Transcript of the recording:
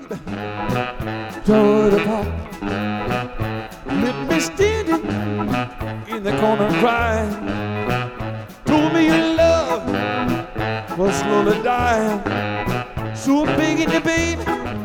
baby, tore it apart. Left me standing in the corner crying. Told me your love was slowly dying. So I'm begging you, baby,